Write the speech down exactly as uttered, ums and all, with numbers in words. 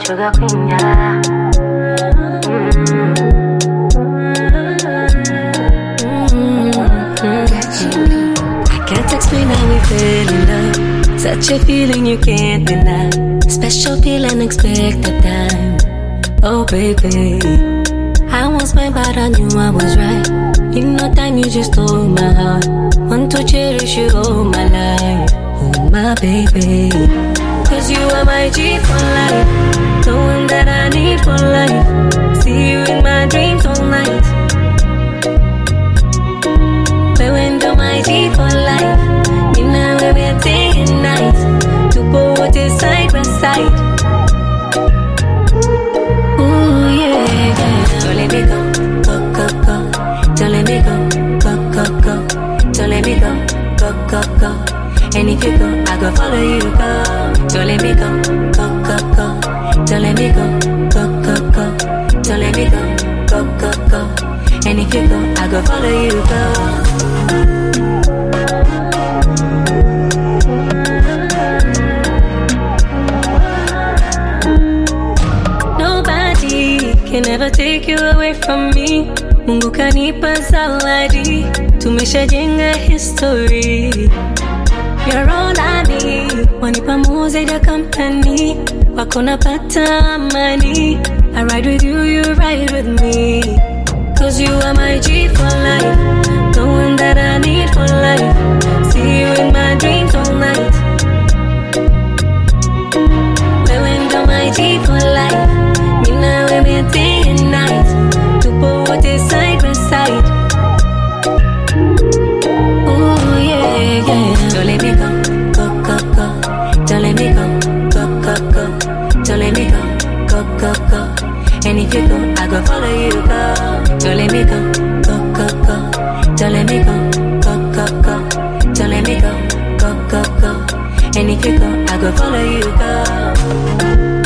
sugar queen, yeah. I can't explain how we fell in love. Such a feeling you can't deny. Special feeling, unexpected time. Oh baby, I was mine but I knew I was right. In no time you just stole my heart. Want to cherish you all my life. Oh my baby, cause you are my G for life. The one that I need for life. See you in my dreams all night. We went on my G for life. You know we're day and night. To both is side by side. Don't let me go, go, go, go. Don't let me go, go, go, go. Don't let me go, go, go, go. And if you go, I go follow you, go. Don't let me go, go, go, go. Don't let me go, go, go, go. Don't let me go, go, go, go. And if you go, I go follow you, go. Can never take you away from me. Mungu kanipa zawadi. Tumeshajenga history. You're all I need. Wanipa moze ya company. Wako napata amani. I ride with you, you ride with me. Cause you are my G for life. The one that I need for life. See you in my dreams all night. We went on my G for life. Now we're day and night. To both is side by side. Ooh yeah, yeah. Don't let me go, go, go, go. Don't let me go, go, go, go. Don't let me go, go, go, go. And if you go, I go follow you, go. Don't let me go, go, go, go. Don't let me go, go, go, go. Don't let me go, go, go, go. And if you go, I go follow you, go.